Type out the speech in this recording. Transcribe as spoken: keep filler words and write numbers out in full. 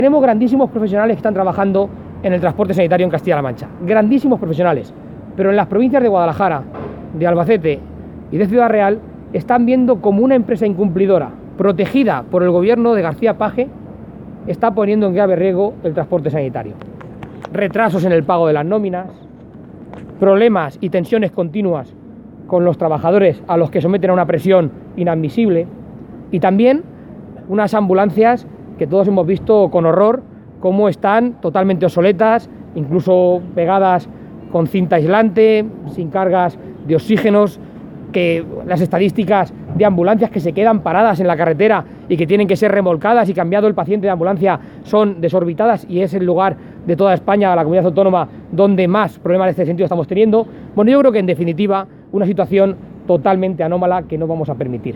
Tenemos grandísimos profesionales que están trabajando en el transporte sanitario en Castilla-La Mancha, grandísimos profesionales, pero en las provincias de Guadalajara, de Albacete y de Ciudad Real están viendo como una empresa incumplidora, protegida por el gobierno de García Paje, está poniendo en grave riesgo el transporte sanitario. Retrasos en el pago de las nóminas, problemas y tensiones continuas con los trabajadores a los que someten a una presión inadmisible, y también unas ambulancias que todos hemos visto con horror cómo están totalmente obsoletas, incluso pegadas con cinta aislante, sin cargas de oxígenos, que las estadísticas de ambulancias que se quedan paradas en la carretera y que tienen que ser remolcadas y cambiado el paciente de ambulancia son desorbitadas, y es el lugar de toda España, la comunidad autónoma, donde más problemas de este sentido estamos teniendo. Bueno, yo creo que en definitiva una situación totalmente anómala que no vamos a permitir.